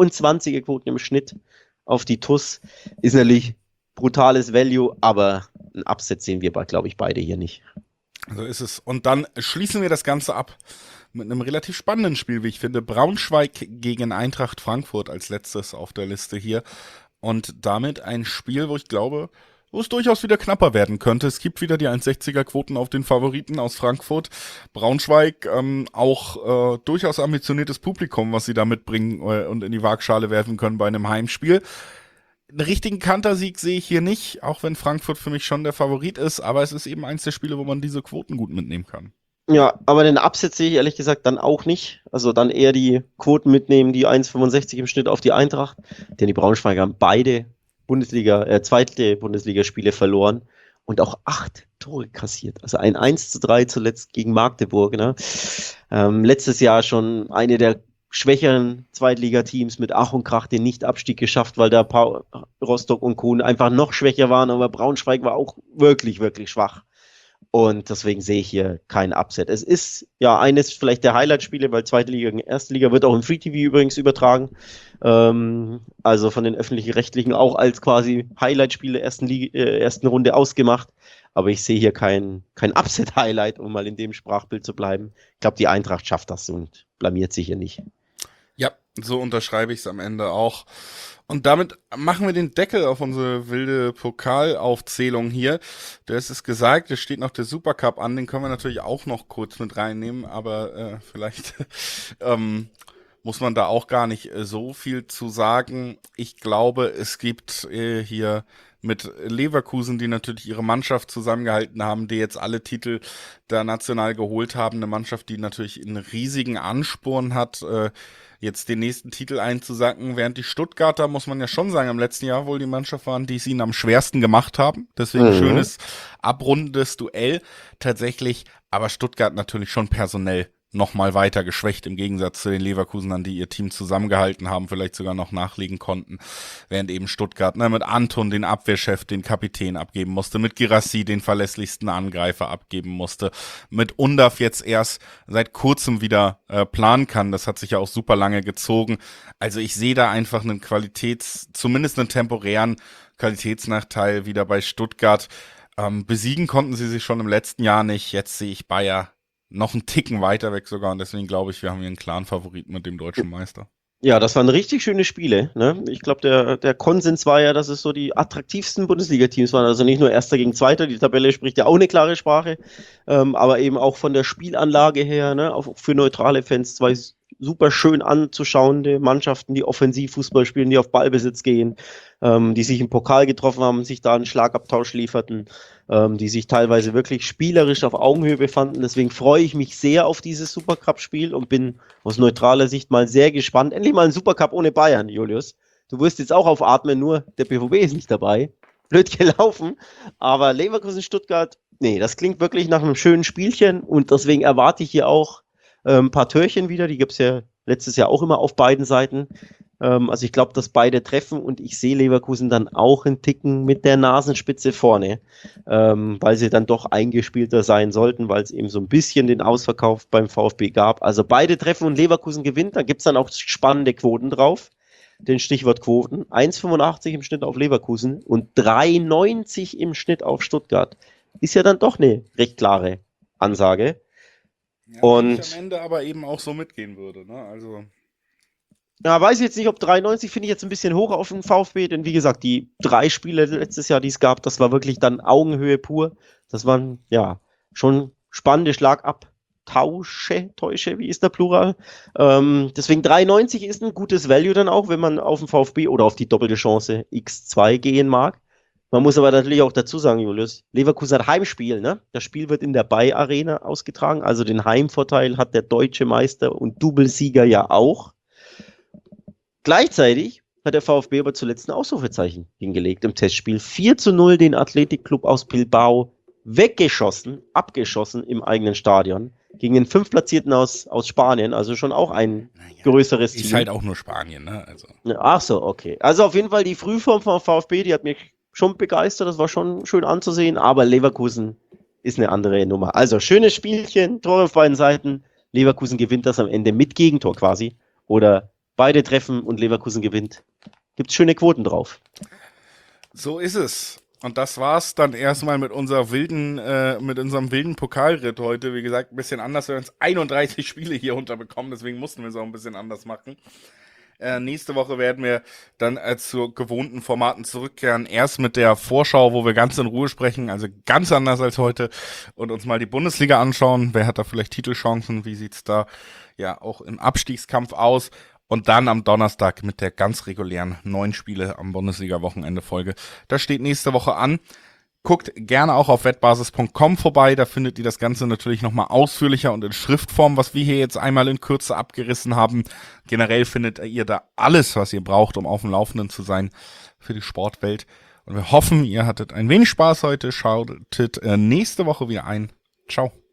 24er Quoten im Schnitt auf die TuS ist natürlich brutales Value, aber ein Upset sehen wir, glaube ich, beide hier nicht. So ist es. Und dann schließen wir das Ganze ab mit einem relativ spannenden Spiel, wie ich finde. Braunschweig gegen Eintracht Frankfurt als letztes auf der Liste hier. Und damit ein Spiel, wo ich glaube, wo es durchaus wieder knapper werden könnte. Es gibt wieder die 1,60er-Quoten auf den Favoriten aus Frankfurt. Braunschweig auch durchaus ambitioniertes Publikum, was sie da mitbringen und in die Waagschale werfen können bei einem Heimspiel. Einen richtigen Kantersieg sehe ich hier nicht, auch wenn Frankfurt für mich schon der Favorit ist, aber es ist eben eins der Spiele, wo man diese Quoten gut mitnehmen kann. Ja, aber den Upset sehe ich ehrlich gesagt dann auch nicht. Also dann eher die Quoten mitnehmen, die 1,65 im Schnitt auf die Eintracht. Denn die Braunschweiger haben beide zweite Bundesligaspiele verloren und auch 8 Tore kassiert. Also ein 1:3 zuletzt gegen Magdeburg. Ne? Letztes Jahr schon eine der schwächeren Zweitligateams mit Ach und Krach den Nicht-Abstieg geschafft, weil da Rostock und Co. einfach noch schwächer waren, aber Braunschweig war auch wirklich, wirklich schwach. Und deswegen sehe ich hier kein Upset. Es ist ja eines vielleicht der Highlight-Spiele, weil Zweite Liga gegen Erste Liga wird auch im Free TV übrigens übertragen. Also von den Öffentlich-Rechtlichen auch als quasi Highlight-Spiel der ersten Runde ausgemacht. Aber ich sehe hier kein Upset-Highlight, um mal in dem Sprachbild zu bleiben. Ich glaube, die Eintracht schafft das und blamiert sich hier nicht. Ja, so unterschreibe ich es am Ende auch. Und damit machen wir den Deckel auf unsere wilde Pokalaufzählung hier. Das ist gesagt, es steht noch der Supercup an, den können wir natürlich auch noch kurz mit reinnehmen, aber vielleicht muss man da auch gar nicht so viel zu sagen. Ich glaube, es gibt hier mit Leverkusen, die natürlich ihre Mannschaft zusammengehalten haben, die jetzt alle Titel da national geholt haben, eine Mannschaft, die natürlich einen riesigen Ansporn hat, jetzt den nächsten Titel einzusacken, während die Stuttgarter, muss man ja schon sagen, im letzten Jahr wohl die Mannschaft waren, die es ihnen am schwersten gemacht haben. Deswegen schönes, abrundendes Duell tatsächlich, aber Stuttgart natürlich schon personell nochmal weiter geschwächt im Gegensatz zu den Leverkusenern, die ihr Team zusammengehalten haben, vielleicht sogar noch nachlegen konnten, während eben Stuttgart mit Anton den Abwehrchef, den Kapitän abgeben musste, mit Guirassy den verlässlichsten Angreifer abgeben musste, mit Undav jetzt erst seit kurzem wieder planen kann, das hat sich ja auch super lange gezogen, also ich sehe da einfach einen zumindest einen temporären Qualitätsnachteil wieder bei Stuttgart. Besiegen konnten sie sich schon im letzten Jahr nicht, jetzt sehe ich Bayer noch einen Ticken weiter weg sogar und deswegen glaube ich, wir haben hier einen klaren Favoriten mit dem deutschen Meister. Ja, das waren richtig schöne Spiele. Ne? Ich glaube, der Konsens war ja, dass es so die attraktivsten Bundesliga-Teams waren. Also nicht nur Erster gegen Zweiter, die Tabelle spricht ja auch eine klare Sprache, aber eben auch von der Spielanlage her, ne? Auch für neutrale Fans zwei super schön anzuschauende Mannschaften, die Offensivfußball spielen, die auf Ballbesitz gehen, die sich im Pokal getroffen haben, sich da einen Schlagabtausch lieferten, die sich teilweise wirklich spielerisch auf Augenhöhe befanden. Deswegen freue ich mich sehr auf dieses Supercup-Spiel und bin aus neutraler Sicht mal sehr gespannt. Endlich mal ein Supercup ohne Bayern, Julius. Du wirst jetzt auch aufatmen, nur der BVB ist nicht dabei. Blöd gelaufen, aber Leverkusen-Stuttgart, nee, das klingt wirklich nach einem schönen Spielchen und deswegen erwarte ich hier auch ein paar Türchen wieder, die gibt es ja letztes Jahr auch immer auf beiden Seiten. Also ich glaube, dass beide treffen und ich sehe Leverkusen dann auch einen Ticken mit der Nasenspitze vorne, weil sie dann doch eingespielter sein sollten, weil es eben so ein bisschen den Ausverkauf beim VfB gab. Also beide treffen und Leverkusen gewinnt, da gibt es dann auch spannende Quoten drauf. Den Stichwort Quoten. 1,85 im Schnitt auf Leverkusen und 3,90 im Schnitt auf Stuttgart. Ist ja dann doch eine recht klare Ansage. Ja, und ich am Ende aber eben auch so mitgehen würde, ne? Also. Ja, weiß ich jetzt nicht, ob 93 finde ich jetzt ein bisschen hoch auf den VfB, denn wie gesagt, die 3 Spiele letztes Jahr, die es gab, das war wirklich dann Augenhöhe pur. Das waren ja schon spannende Täusche, wie ist der Plural? Deswegen 93 ist ein gutes Value dann auch, wenn man auf den VfB oder auf die doppelte Chance X2 gehen mag. Man muss aber natürlich auch dazu sagen, Julius, Leverkusen hat Heimspiel, ne? Das Spiel wird in der Bay-Arena ausgetragen, also den Heimvorteil hat der deutsche Meister und Doublesieger ja auch. Gleichzeitig hat der VfB aber zuletzt ein Ausrufezeichen hingelegt im Testspiel. 4:0 den Athletic-Club aus Bilbao abgeschossen im eigenen Stadion gegen den 5. Platzierten aus Spanien, also schon auch ein größeres Team. Ist halt auch nur Spanien, ne? Also. Ach so, okay. Also auf jeden Fall die Frühform vom VfB, die hat mich schon begeistert, das war schon schön anzusehen, aber Leverkusen ist eine andere Nummer. Also schönes Spielchen, Tore auf beiden Seiten, Leverkusen gewinnt das am Ende mit Gegentor quasi oder beide treffen und Leverkusen gewinnt. Gibt es schöne Quoten drauf. So ist es. Und das war's dann erstmal mit unserem wilden Pokalritt heute. Wie gesagt, ein bisschen anders, weil wir uns 31 Spiele hier unterbekommen, deswegen mussten wir es auch ein bisschen anders machen. Nächste Woche werden wir dann zu gewohnten Formaten zurückkehren. Erst mit der Vorschau, wo wir ganz in Ruhe sprechen, also ganz anders als heute, und uns mal die Bundesliga anschauen. Wer hat da vielleicht Titelchancen? Wie sieht's da ja auch im Abstiegskampf aus? Und dann am Donnerstag mit der ganz regulären 9 Spiele am Bundesliga-Wochenende-Folge. Das steht nächste Woche an. Guckt gerne auch auf wettbasis.com vorbei, da findet ihr das Ganze natürlich nochmal ausführlicher und in Schriftform, was wir hier jetzt einmal in Kürze abgerissen haben. Generell findet ihr da alles, was ihr braucht, um auf dem Laufenden zu sein für die Sportwelt. Und wir hoffen, ihr hattet ein wenig Spaß heute, schaltet nächste Woche wieder ein. Ciao.